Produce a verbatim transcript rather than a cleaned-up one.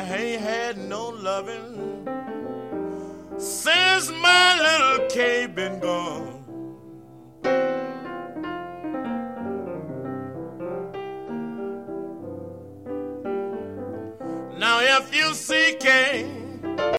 ain't had no loving since my little K been gone. Now if you see K